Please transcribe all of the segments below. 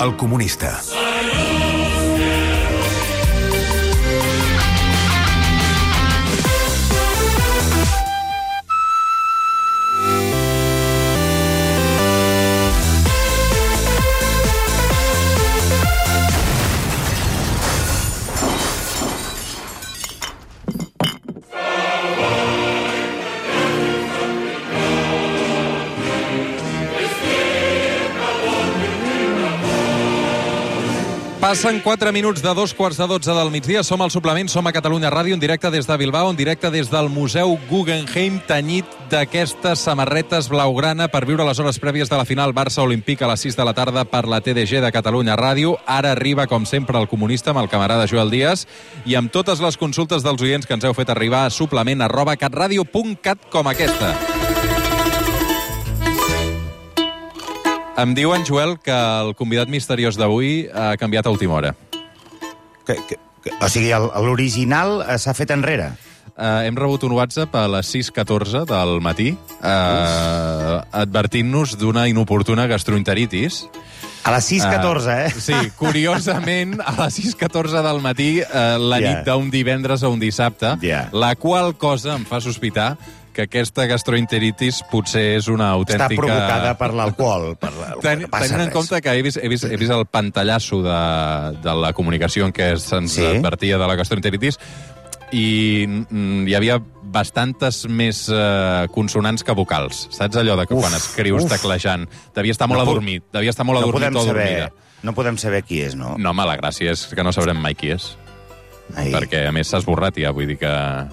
El Comunista. Passen 4 minuts de 2:45 del migdia. Som al Suplement, som a Catalunya Ràdio, en directe des de Bilbao, en directe des del Museu Guggenheim, tenyit d'aquestes samarretes blaugrana per viure les hores prèvies de la final Barça-Olímpic a les 6 de la tarda per la TDG de Catalunya Ràdio. Ara arriba, com sempre, el Comunista amb el camarada Joel Díaz i amb totes les consultes dels oients que ens heu fet arribar a suplement@catradio.cat com aquesta. Em diuen, Joel, que el convidat misteriós d'avui ha canviat a última hora. O sigui, l'original s'ha fet enrere? Hem rebut un WhatsApp a les 6:14 del matí advertint-nos d'una inoportuna gastroenteritis. A les 6:14, Sí, curiosament, a les 6:14 del matí, la nit d'un divendres a un dissabte, la qual cosa em fa sospitar que aquesta gastroenteritis potser és una autèntica... Està provocada per l'alcohol. Tenint en compte que he vist el pantallasso de la comunicació en què se'ns advertia de la gastroenteritis i hi havia bastantes més consonants que vocals. Saps allò de que quan escrius teclejant devia estar molt adormit, o adormida. No podem saber qui és, no? No, home, la gràcia és que no sabrem mai qui és. Perquè, a més, s'ha esborrat ja, vull dir que...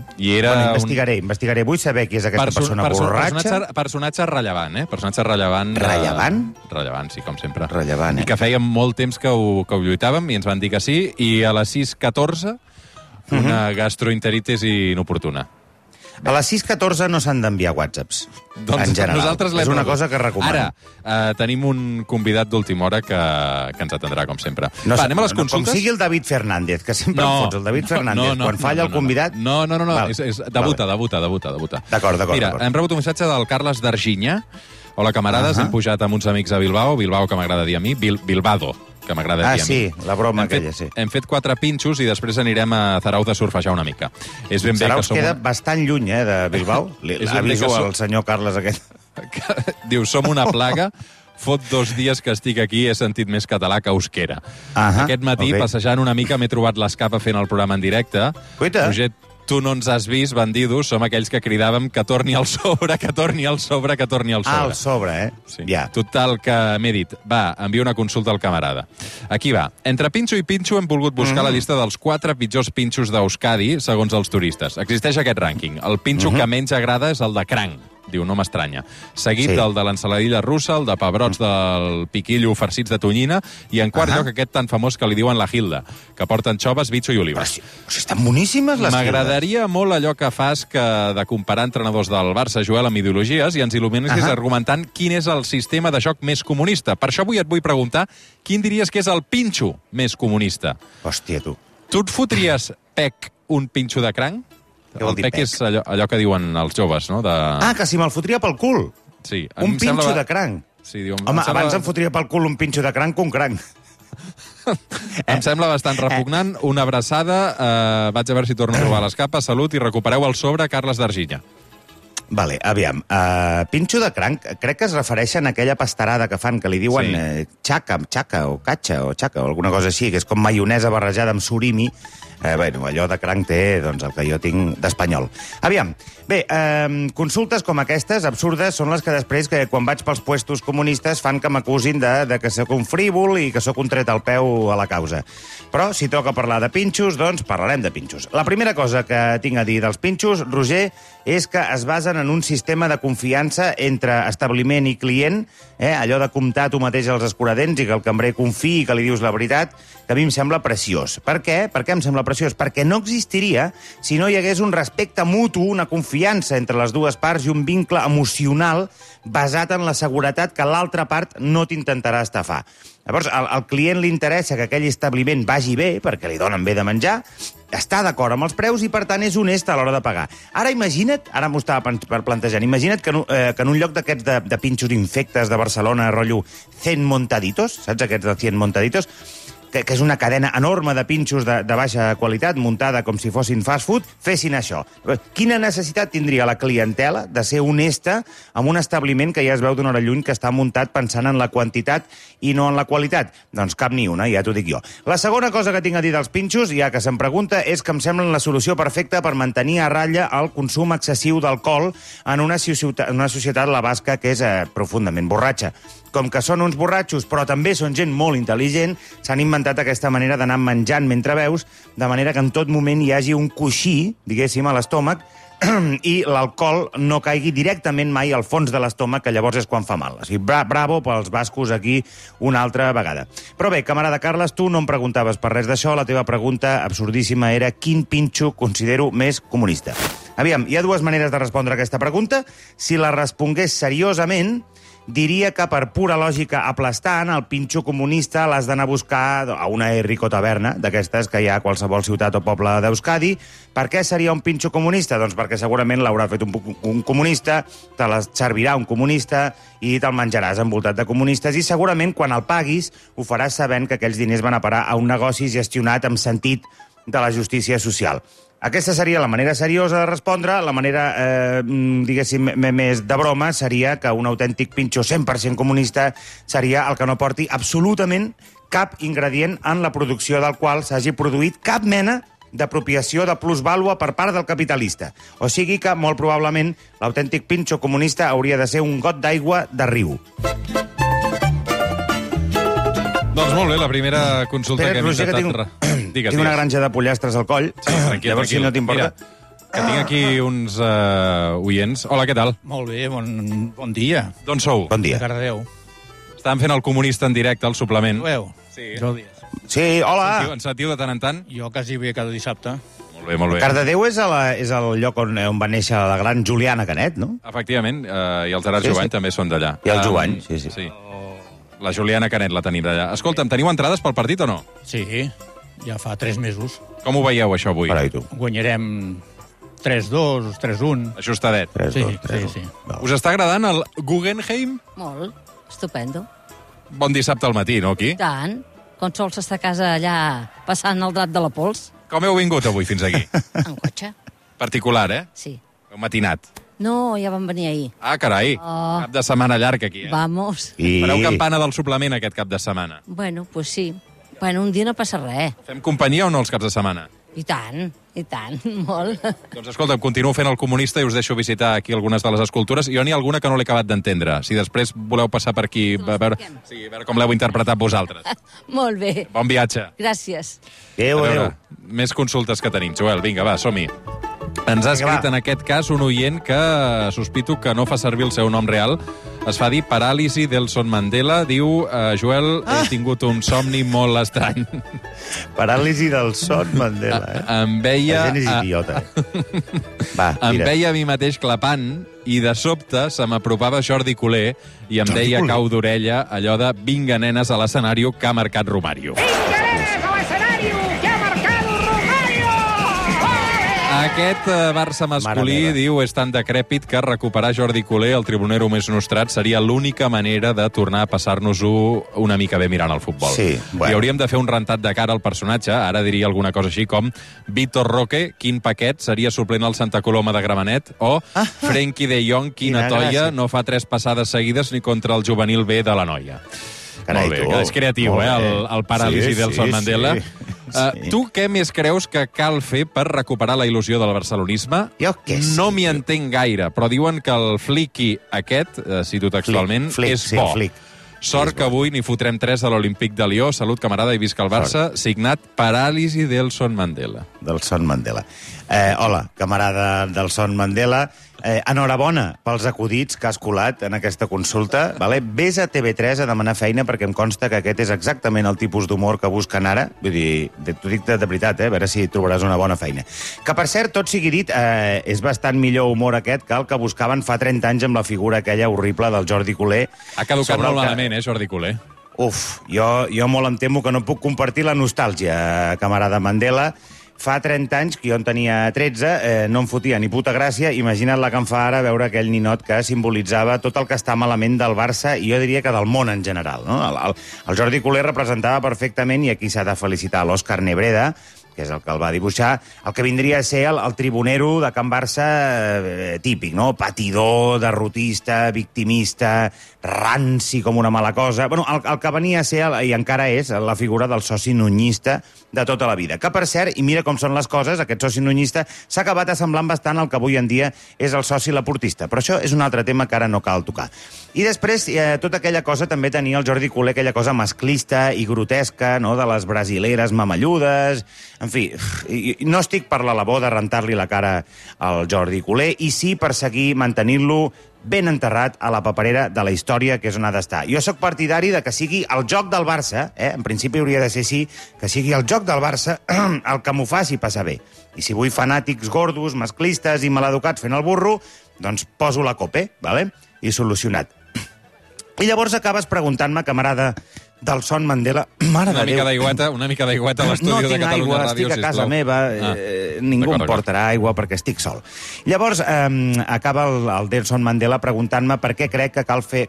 Investigaré. Vull saber qui és aquesta persona borratxa. Personatge rellevant, Personatge rellevant. Rellevant? Rellevant, sí, com sempre. Rellevant, I que feia molt temps que ho lluitàvem i ens van dir que sí, i a les 6:14 una gastroenteritis inoportuna. A les 6:14 no s'han d'enviar whatsapps, en general. Nosaltres és una cosa que recomano. Ara, tenim un convidat d'última hora que ens atendrà, com sempre. Anem a les consultes? Com sigui el David Fernández, que sempre em fots el David Fernández. Quan falla el convidat... No. Debuta. D'acord. Mira, hem rebut un missatge del Carles d'Arginya. Hola, camarades, hem pujat amb uns amics a Bilbao, que m'agrada dir a mi, Bilbado, que m'agrada dir a mi. Sí, la broma aquella, sí. Hem fet 4 pinxos i després anirem a Zarauz a surfejar una mica. Zarauz queda bastant lluny, de Bilbao. Aviso al senyor Carles aquest. Diu, som una plaga. Fot 2 dies que estic aquí, he sentit més català que euskera. Aquest matí, passejant una mica, m'he trobat l'escapa fent el programa en directe. Roger, tu no ens has vist, bandidos, som aquells que cridàvem que torni al sobre, que torni al sobre. Al sobre, Sí. Total, que m'he dit, envia una consulta al camarada. Aquí va. Entre pinxo i pinxo hem volgut buscar la llista dels 4 pitjors pinxos d'Euskadi, segons els turistes. Existeix aquest rànquing. El pinxo que menys agrada és el de cranc. Diu, no m'estranya. Seguit del de l'ensaladilla russa, el de pebrots del piquillo farcits de tonyina, i en quart lloc aquest tan famós que li diuen la Hilda, que porta anxoves, bitxo i oliva. Però estan boníssimes, les Hildes. M'agradaria molt allò que fas de comparar entrenadors del Barça, Joel, amb ideologies, i ens il·luminessis argumentant quin és el sistema de joc més comunista. Per això avui et vull preguntar quin diries que és el pinxo més comunista. Hòstia, tu. Tu et fotries, Pec, un pinxo de cranc? El pec és allò que diuen els joves, no? Que si me'l fotria pel cul. Sí. Un pinxo de cranc. Sí, diu, home, abans em fotria pel cul un pinxo de cranc que un cranc. Em sembla bastant repugnant. Una abraçada. Vaig a veure si torno a trobar l'escapa. Salut i recupereu el sobre, Carles d'Arginya. Vale, aviam. Pinxo de cranc, crec que es refereixen a aquella pastarada que fan, que li diuen xaca o alguna cosa així, que és com maionesa barrejada amb surimi. Allò de cranc té el que jo tinc d'espanyol. Aviam, bé, consultes com aquestes, absurdes, són les que després, quan vaig pels puestos comunistes, fan que m'acusin de que sóc un frívol i que sóc un tret al peu a la causa. Però, si toca parlar de pinxos, doncs parlarem de pinxos. La primera cosa que tinc a dir dels pinxos, Roger, és que es basen en un sistema de confiança entre establiment i client, allò de comptar tu mateix els escuradents i que el cambrer confiï i que li dius la veritat, que a mi em sembla preciós. Per què? Per què em sembla preciós? Perquè no existiria si no hi hagués un respecte mutu, una confiança entre les dues parts i un vincle emocional basat en la seguretat que l'altra part no t'intentarà estafar. Llavors, al client li interessa que aquell establiment vagi bé, perquè li donen bé de menjar, està d'acord amb els preus i, per tant, és honest a l'hora de pagar. Ara imagina't, ara m'ho estava plantejant, imagina't que en un lloc d'aquests de pinxos infectes de Barcelona, rotllo 100 montaditos, saps aquests de 100 montaditos, que és una cadena enorme de pinxos de baixa qualitat, muntada com si fossin fast food, fessin això. Quina necessitat tindria la clientela de ser honesta amb un establiment que ja es veu d'una hora lluny que està muntat pensant en la quantitat i no en la qualitat? Doncs cap ni una, ja t'ho dic jo. La segona cosa que tinc a dir dels pinxos, ja que se'm pregunta, és que em semblen la solució perfecta per mantenir a ratlla el consum excessiu d'alcohol en una societat, la basca, que és profundament borratxa. Com que són uns borratxos, però també són gent molt intel·ligent, s'han inventat aquesta manera d'anar menjant mentre beus, de manera que en tot moment hi hagi un coixí, diguéssim, a l'estómac, i l'alcohol no caigui directament mai al fons de l'estómac, que llavors és quan fa mal. O sigui, bravo pels bascos aquí una altra vegada. Però bé, camarada Carles, tu no em preguntaves per res d'això, la teva pregunta absurdíssima era quin pinxo considero més comunista. Aviam, hi ha dues maneres de respondre a aquesta pregunta. Si la respongués seriosament, diria que per pura lògica aplastant, el pinxo comunista l'has d'anar a buscar a una Rico Taverna, d'aquestes que hi ha a qualsevol ciutat o poble d'Euskadi. Per què seria un pinxo comunista? Doncs perquè segurament l'haurà fet un comunista, te la servirà un comunista i te'l menjaràs envoltat de comunistes i segurament quan el paguis ho faràs sabent que aquells diners van a parar a un negoci gestionat amb sentit de la justícia social. Aquesta seria la manera seriosa de respondre. La manera, diguéssim, més de broma seria que un autèntic pinxo 100% comunista seria el que no porti absolutament cap ingredient en la producció del qual s'hagi produït cap mena d'apropiació de plusvàlua per part del capitalista. O sigui que, molt probablement, l'autèntic pinxo comunista hauria de ser un got d'aigua de riu. Doncs molt bé, la primera consulta que hem intentat... Tinc una granja de pollastres al coll. Sí, tranquil, llavors, si no t'importa... Que tinc aquí uns oients. Hola, què tal? Molt bé, bon dia. D'on sou? Bon dia. De Cardedeu. Estàvem fent el comunista en directe, al suplement. Ho veu? Sí. Sí, hola. En sentiu de tant en tant? Jo quasi ve cada dissabte. Molt bé, molt bé. Cardedeu és el lloc on va néixer la gran Juliana Canet, no? Efectivament, i el Gerard Jovany també són d'allà. I el Jovany, sí. La Juliana Canet la tenim d'allà. Escolta'm, teniu entrades pel partit o no? Sí, ja fa 3 mesos. Com ho veieu, això, avui? Carai, tu. Guanyarem 3-2, 3-1. Ajustadet. 3-2. Sí. Us està agradant el Guggenheim? Molt, estupendo. Bon dissabte al matí, no, aquí? Tant. Com sols està a casa allà passant el drap de la pols? Com heu vingut avui fins aquí? En cotxe. Particular, eh? Sí. Heu matinat. No, ja vam venir ahir. Ah, carai. Oh. Cap de setmana llarg aquí, eh? Vamos. Fareu campana del suplement aquest cap de setmana. Bueno, pues sí. Bueno, un dia no passa res. Fem companyia o no els caps de setmana? I tant, molt. Doncs escolta'm, continuo fent el comunista i us deixo visitar aquí algunes de les escultures. Jo n'hi ha alguna que no l'he acabat d'entendre. Si després voleu passar per aquí a veure com l'heu interpretat vosaltres. Molt bé. Bon viatge. Gràcies. Adéu. Més consultes que tenim. Joel, vinga, va, som-hi. Ens ha escrit en aquest cas un oient que sospito que no fa servir el seu nom real. Es fa dir paràlisi Nelson Mandela. Diu, Joel, he tingut un somni molt estrany. Paràlisi del son Mandela, eh? Em veia... La gent és idiota, Va, em veia a mi mateix clapant i de sobte se m'apropava Jordi Culer i em deia cau d'orella allò de vinga, nenes, a l'escenari que ha marcat Romario. Vinga, nenes, a l'escenari que ha marcat Romario! Aquest Barça masculí, diu, és tan decrèpit que recuperar Jordi Culer, el tribunero més nostrat, seria l'única manera de tornar a passar-nos-ho una mica bé mirant el futbol. Sí, bueno. I hauríem de fer un rentat de cara al personatge. Ara diria alguna cosa així com Vitor Roque, quin paquet, seria suplent al Santa Coloma de Gramenet, o Frenkie de Jong, quina toia, no fa 3 passades seguides ni contra el juvenil B de la noia. Carai, molt bé, és creatiu, el paràlisi Nelson Mandela. Tu què més creus que cal fer per recuperar la il·lusió del barcelonisme? Jo què sé. No m'hi entenc gaire, però diuen que el fliqui aquest, cito textualment, és bo. Sort que avui n'hi fotrem 3 a l'Olímpic de Lió. Salut, camarada, i visca el Barça. Signat Paràlisi Nelson Mandela. Nelson Mandela. Hola, camarada Nelson Mandela. Enhorabona pels acudits que has colat en aquesta consulta. Vale? Ves a TV3 a demanar feina perquè em consta que aquest és exactament el tipus d'humor que busquen ara. Vull dir, t'ho dic de veritat, a veure si trobaràs una bona feina. Que, per cert, tot sigui dit, és bastant millor humor aquest que el que buscaven fa 30 anys amb la figura aquella horrible del Jordi Culer. Ha caducat molt malament, Jordi Culer? Jo molt em temo que no puc compartir la nostàlgia, camarada Mandela, fa 30 anys, que jo en tenia 13, no em fotia ni puta gràcia. Imagina't la que em fa ara veure aquell ninot que simbolitzava tot el que està malament del Barça i jo diria que del món en general, no? El Jordi Culer representava perfectament, i aquí s'ha de felicitar l'Òscar Nebreda, que és el que el va dibuixar, el que vindria a ser el tribunero de Can Barça típic, no? Patidor, derrotista, victimista, ranci com una mala cosa. Bueno, el que venia a ser, i encara és, la figura del soci nunyista de tota la vida. Que, per cert, i mira com són les coses, aquest soci nunyista s'ha acabat assemblant bastant al que avui en dia és el soci laportista. Però això és un altre tema que ara no cal tocar. I després, tota aquella cosa també tenia el Jordi Culer, aquella cosa masclista i grotesca, no?, de les brasileres mamelludes. En fi, no estic per la labor de rentar-li la cara al Jordi Culer, i sí per seguir mantenint-lo ben enterrat a la paperera de la història, que és on ha d'estar. Jo sóc partidari de que sigui el joc del Barça, en principi hauria de ser així, que sigui el joc del Barça el que m'ho faci passar bé. I si vull fanàtics gordos, masclistes i maleducats fent el burro, doncs poso la cope, ¿vale? I solucionat. I llavors acabes preguntant-me, camarada del Son Mandela... Mare de Déu. Una mica d'aigüeta a l'estudi de Catalunya Ràdio, aigua, estic a casa meva, ningú em portarà aigua perquè estic sol. Llavors, acaba el Nelson Mandela preguntant-me per què crec que cal fer...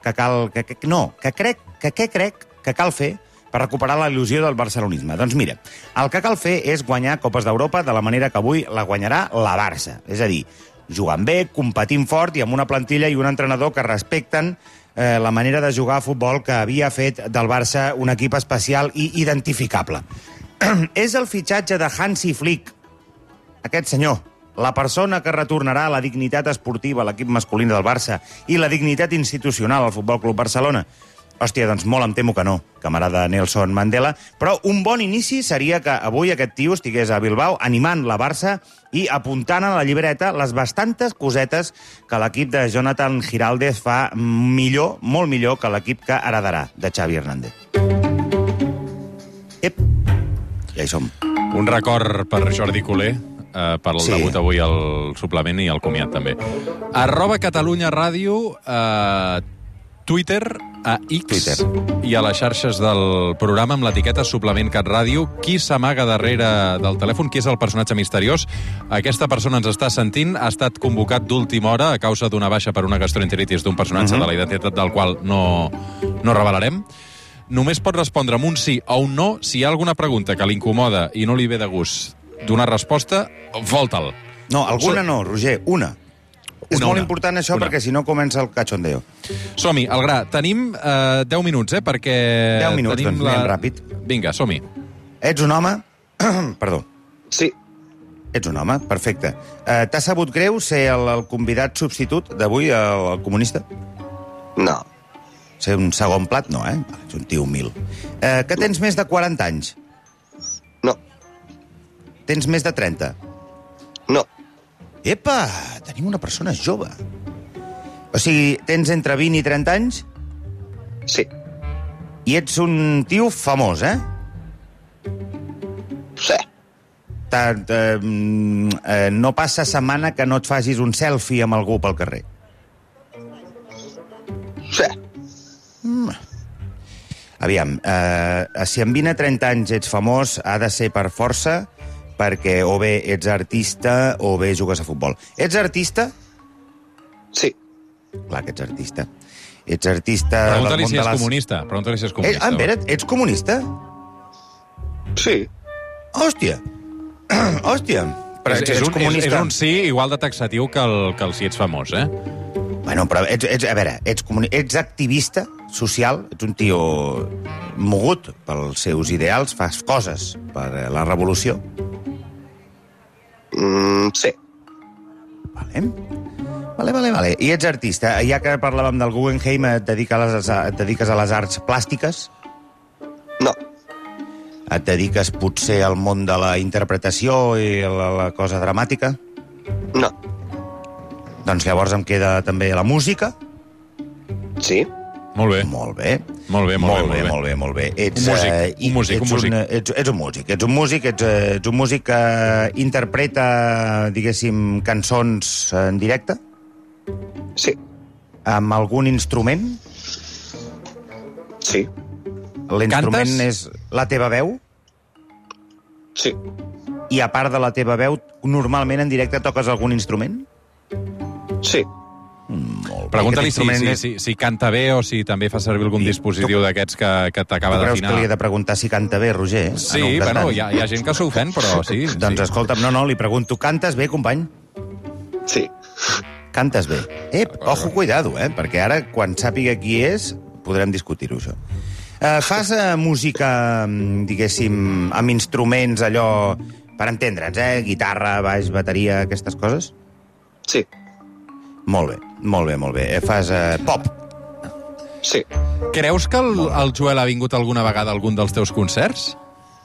què crec que cal fer per recuperar la il·lusió del barcelonisme. Doncs mira, el que cal fer és guanyar Copes d'Europa de la manera que avui la guanyarà la Barça. És a dir, jugant bé, competint fort i amb una plantilla i un entrenador que respecten la manera de jugar a futbol que havia fet del Barça un equip especial i identificable. És el fitxatge de Hansi Flick, aquest senyor, la persona que retornarà la dignitat esportiva a l'equip masculí del Barça i la dignitat institucional al Futbol Club Barcelona. Hòstia, doncs molt em temo que no, camarada Nelson Mandela, però un bon inici seria que avui aquest tio estigués a Bilbao animant la Barça i apuntant a la llibreta les bastantes cosetes que l'equip de Jonathan Giraldez fa millor, molt millor que l'equip que heredarà de Xavi Hernández. Ep, ja hi som. Un record per Jordi Culer, per el debut avui al suplement i al comiat també. @Catalunya Ràdio, Twitter, a X i a les xarxes del programa amb l'etiqueta Suplement Cat Ràdio. Qui s'amaga darrere del telèfon? Qui és el personatge misteriós? Aquesta persona ens està sentint, ha estat convocat d'última hora a causa d'una baixa per una gastroenteritis d'un personatge de la identitat del qual no revelarem. Només pot respondre amb un sí o un no. Si hi ha alguna pregunta que l'incomoda i no li ve de gust donar resposta, volta'l. No, alguna no, Roger, una. És molt important això perquè si no comença el cachondeo. Som-hi, al gra. Tenim 10 minuts, perquè... 10 minuts, doncs anem ràpid. Vinga, som-hi. Ets un home? Perdó. Sí. Ets un home? Perfecte. T'ha sabut greu ser el convidat substitut d'avui, el comunista? No. Ser un segon plat? No, Ets un tio humil. Que tens més de 40 anys? No. Tens més de 30? No. Epa, tenim una persona jove. O sigui, tens entre 20 i 30 anys? Sí. I ets un tio famós, Sí. No passa setmana que no et facis un selfie amb algú pel carrer. Sí. Aviam, si amb 20 a 30 anys ets famós, ha de ser per força, perquè o bé ets artista o bé jugues a futbol. Ets artista? Sí. Clar que ets artista. Ets artista... Pregunta-li si és comunista. Pregunta-li si és comunista. Ets comunista? Sí. Hòstia. Hòstia. Però ets comunista. És un sí igual de taxatiu que el si ets famós, Bueno, però ets activista social, ets un tio mogut pels seus ideals, fas coses per la revolució. Sí. Vale. I ets artista. Ja que parlàvem del Guggenheim, et dediques a les arts plàstiques? No. Et dediques potser al món de la interpretació i la cosa dramàtica? No. Doncs llavors em queda també la música? Sí. Molt bé. Molt bé. Molt bé. Ets un músic que interpreta, diguéssim, cançons en directe? Sí. Amb algun instrument? Sí. L'instrument és la teva veu? Sí. I a part de la teva veu, normalment en directe toques algun instrument? Sí. Molt bé. Pregunta-li Aquest instrument si canta bé o si també fa servir algun dispositiu d'aquests que t'acaba Tu creus d'afinar. que li he de preguntar si canta bé, Roger? Sí, En un bueno, cantant? hi ha gent que s'ofèn, però sí. Doncs escolta'm, no, li pregunto, cantes bé, company? Sí. Cantes bé. Ojo, cuidado, perquè ara, quan sàpiga qui és, podrem discutir-ho, això. Fas música, diguéssim, amb instruments, allò, per entendre'ns, guitarra, baix, bateria, aquestes coses? Sí. Molt bé. Fas pop? Sí. Creus que el Joel ha vingut alguna vegada a algun dels teus concerts?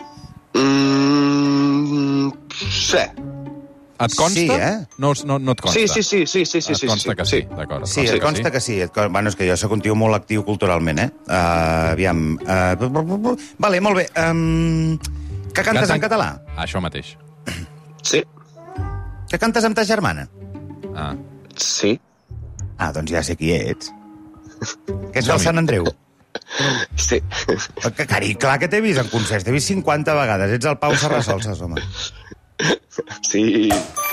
Sí. Et consta? Sí, No et consta? Sí. Et consta que sí, d'acord. Sí, et consta que sí. Bueno, és que jo sóc un tio molt actiu culturalment, aviam. Vale, molt bé. Que cantes en català? Això mateix. Sí. Que cantes amb ta germana? Ah. Sí. Doncs ja sé qui ets. Que ets del Sant Andreu. Sí. Que cari, clar que t'he vist en concerts. T'he vist 50 vegades. Ets el Pau Serrasolses, home. Sí.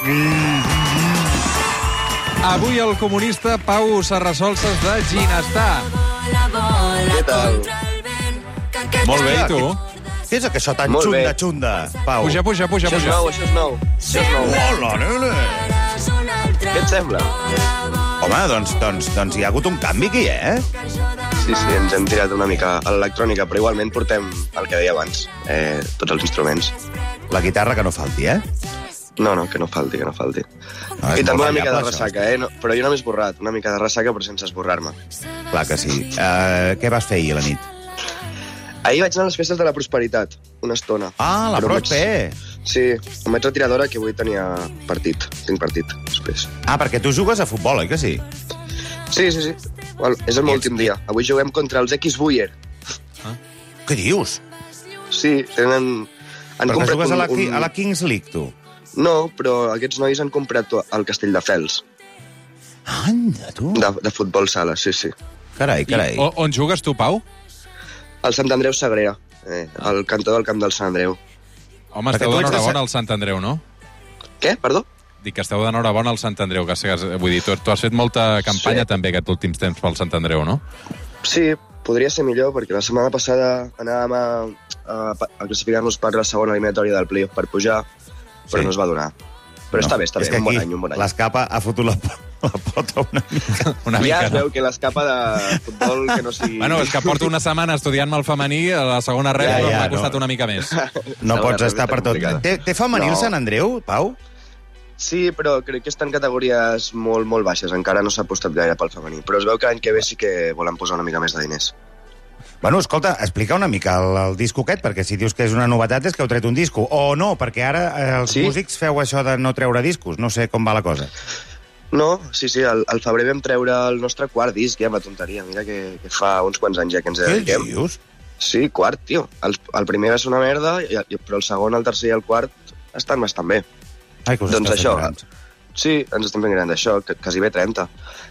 Avui el comunista Pau Serrasolses de Ginestar. Què tal? Molt bé, i tu? Què és això tan Molt bé. xunda, Pau? Puja. Això és nou. Hola, nena! Què et sembla? Home, doncs hi ha hagut un canvi aquí, Sí, ens hem tirat una mica a l'electrònica, però igualment portem el que deia abans, tots els instruments. La guitarra que no falti, No, que no falti. No, és I també molt una mica de variable, ressaca, No, però jo no m'he esborrat. Una mica de ressaca, però sense esborrar-me. Clar que sí. Què vas fer ahir a la nit? Ahir vaig anar a les festes de la Prosperitat, una estona. Ah, la Però Prospe! Sí, em vaig retirar d'hora, que avui tenia partit. Tinc partit, després. Perquè tu jugues a futbol, oi que sí? Sí. Bueno, és el meu últim dia. Avui juguem contra els X-Buyer. Què dius? Sí, tenen... Però que jugues a la Kings League, tu? No, però aquests nois han comprat el Castelldefels, Anda, tu! de futbol sala, sí. Carai. On jugues tu, Pau? El Sant Andreu Sagrera, el cantó del camp del Sant Andreu. Home, Perquè esteu tu ets de d'enhorabona al Sant Andreu, no? Què? Perdó? Dic que esteu d'enhorabona al Sant Andreu, vull dir, tu has fet molta campanya també aquests últims temps pel Sant Andreu, no? Sí, podria ser millor, perquè la setmana passada anàvem a classificar-nos per la segona eliminatòria del playoff per pujar, però no es va donar. Però està bé, un bon any. L'escapa ha fotut la pota una mica. Ja es veu que l'escapa de futbol que no sigui... Bueno, és que porto una setmana estudiant-me el femení, a la segona rep m'ha costat una mica més. No pots estar per tot. Té femení el Sant Andreu, Pau? Sí, però crec que està en categories molt, molt baixes. Encara no s'ha apostat gaire pel femení. Però es veu que l'any que ve sí que volen posar una mica més de diners. Bueno, escolta, explica una mica el disco aquest, perquè si dius que és una novetat és que heu tret un disco. O no, perquè ara els músics feu això de no treure discos. No sé com va la cosa. No, sí, al febrer vam treure el nostre quart disc, ja, amb la tonteria. Mira que fa uns quants anys ja que ens dediquem. Què dius? Sí, quart, tio. El primer va ser una merda, però el segon, el tercer i el quart estan bastant bé. Ai, que us doncs esteu això, grans. sí, ens estem fent grans, això, quasi bé 30.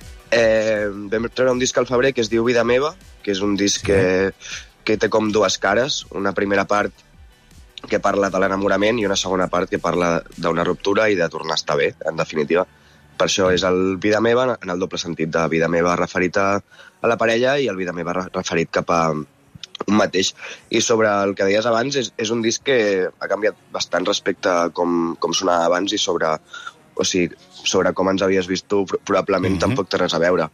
Vam treure un disc al febrer que es diu Vida Meva, que és un disc que té com dues cares, una primera part que parla de l'enamorament i una segona part que parla d'una ruptura i de tornar a estar bé, en definitiva. Per això és el Vida Meva en el doble sentit de Vida Meva referit a la parella i el Vida Meva referit cap a un mateix. I sobre el que deies abans, és un disc que ha canviat bastant respecte a com sonava abans i sobre com ens havies vist tu, probablement tampoc té res a veure.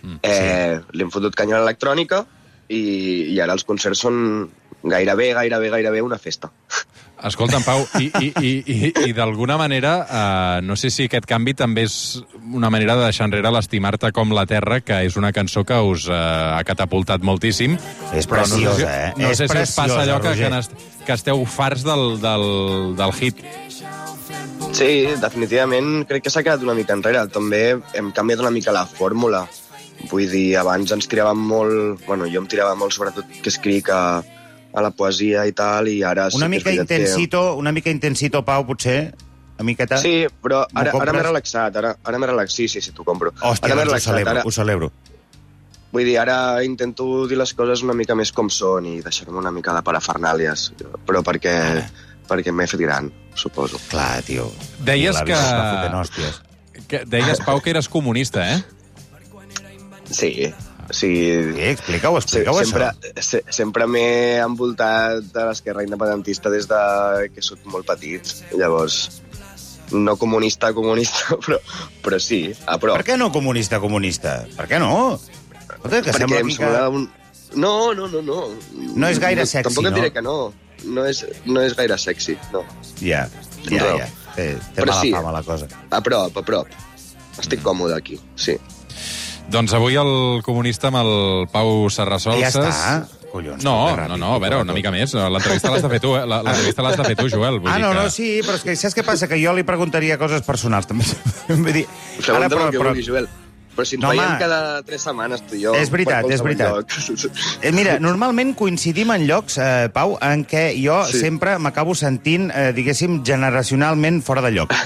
Li hem fotut canya a l'electrònica i ara els concerts són gairebé una festa. Escolta'm, Pau, i d'alguna manera, no sé si aquest canvi també és una manera de deixar enrere l'Estimar-te com la terra, que és una cançó que us ha catapultat moltíssim. És preciosa, No sé si us passa allò Roger. que esteu farts del hit. Sí, definitivament crec que s'ha quedat una mica enrere. També hem canviat una mica la fórmula. Vull dir, abans ens tiràvem molt... Bueno, jo em tirava molt, sobretot, que escric a la poesia i tal, i ara... Una mica intensito, Pau, potser? Una miqueta? Sí, però ara m'he relaxat. Ara m'he relaxat, sí, t'ho compro. Hòstia, doncs ho celebro. Vull dir, ara intento dir les coses una mica més com són i deixar-me una mica de parafernàlies, però perquè m'he fet gran. suposo. Clar, tio. Deies La vida està fotent hòsties. Deies, Pau, que eres comunista, eh? Sí. Sí, explica-ho, sempre, això. sempre m'he envoltat de l'esquerra independentista des de que soc molt petit. Llavors, no comunista, però sí, a prop. Per què no comunista? Per què no? Escolta, que Perquè em sembla un... No. No és gaire sexy, tampoc et no? diré que no. No és gaire sexy, no. Ja. Té mala fama, la cosa. A prop. Estic còmode aquí, sí. Doncs avui el comunista amb el Pau Serrasolses... Ja està? Collons. No, a veure, una mica més. L'entrevista l'has de fer tu, l'entrevista l'has de fer tu, Joel. No, sí, però és que saps què passa? Que jo li preguntaria coses personals, també. Vull dir... Pregunta'm el que vulgui, Joel. Però si ens veiem cada 3 setmanes, tu i jo... És veritat. Mira, normalment coincidim en llocs, Pau, en què jo sempre m'acabo sentint, diguéssim, generacionalment fora de lloc.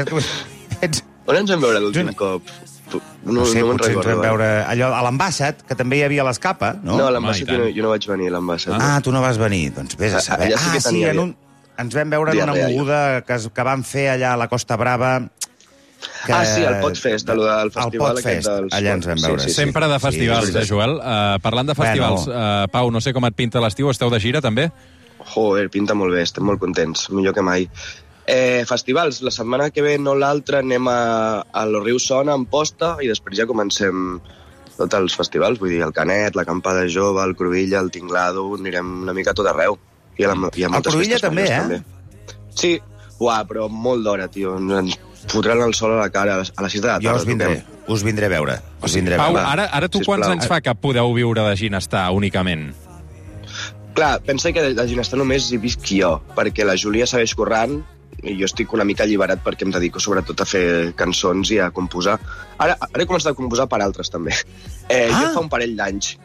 On ens vam veure l'últim cop? No sé, potser ens vam veure allò a l'Ambassat, que també hi havia l'Escapa, no? No, a l'Ambassat jo no vaig venir, a l'Ambassat. Tu no vas venir, doncs vés a saber. Sí, ens vam veure en una moguda que vam fer allà a la Costa Brava. Sí, el Podfest, el festival aquest dels... Allà ens vam veure. Sempre de festivals, Joel? Parlant de festivals, Pau, no sé com et pinta l'estiu, esteu de gira, també? Joder, pinta molt bé, estem molt contents, millor que mai. Festivals, la setmana que ve, no l'altra, anem a Lo Riu Sona, en Posta, i després ja comencem tots els festivals, vull dir, el Canet, la Campada Jove, el Cruïlla, el Tinglado, anirem una mica a tot arreu. Hi ha el Cruïlla també, també. Sí, però molt d'hora, tio, ens fotran el sol a la cara a les 6 de la tarda. Jo us vindré a veure. Pau, ara tu quants anys fa que podeu viure de Ginestar, únicament? Clar, pensa que de Ginestar només hi visc jo, perquè la Júlia segueix currant i jo estic una mica alliberat perquè em dedico sobretot a fer cançons i a composar. Ara he començat a composar per altres, també. Jo fa un parell d'anys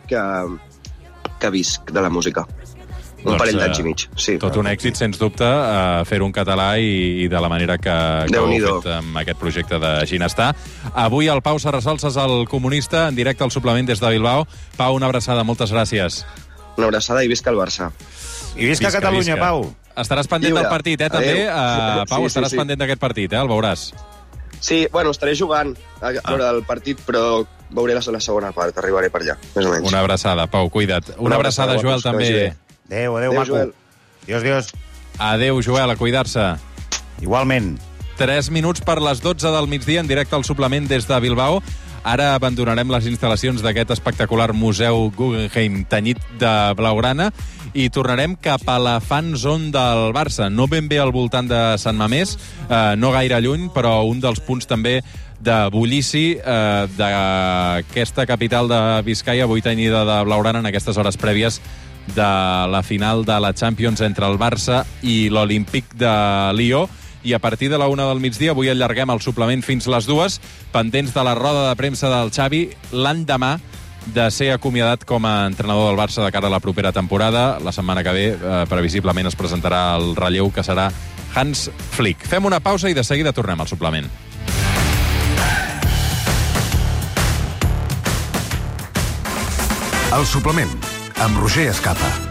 que visc de la música. Un parell d'anys i mig, sí. Tot un èxit, sens dubte, fer-ho en català i de la manera que heu fet amb aquest projecte de Ginestar. Avui el Pau Serrasolses, el comunista, en directe al suplement des de Bilbao. Pau, una abraçada, moltes gràcies. Una abraçada i visca el Barça. I visca Catalunya, Pau. Estaràs pendent del partit, també? Pau, estaràs pendent d'aquest partit, el veuràs. Sí, bueno, estaré jugant a veure el partit, però veuré la segona part, arribaré per allà, més o menys. Una abraçada, Pau, cuida't. Una abraçada, Joel, també. Adéu, maco. Joel. Adiós. Adéu, Joel, a cuidar-se. Igualment. 3 minuts per les 12 del migdia, en directe al suplement des de Bilbao. Ara abandonarem les instal·lacions d'aquest espectacular Museu Guggenheim tenyit de blaugrana i tornarem cap a la fan zone del Barça. No ben bé al voltant de Sant Mamés, no gaire lluny, però un dels punts també de bullici d'aquesta capital de Biscaia, avui tenyida de blaugrana en aquestes hores prèvies de la final de la Champions entre el Barça i l'Olímpic de Lió. I a partir de la 1 del migdia avui allarguem el suplement fins les 2, pendents de la roda de premsa del Xavi l'endemà de ser acomiadat com a entrenador del Barça de cara a la propera temporada. La setmana que ve, previsiblement, es presentarà el relleu, que serà Hans Flick. Fem una pausa i de seguida tornem al suplement. El suplement, amb Roger Escapa.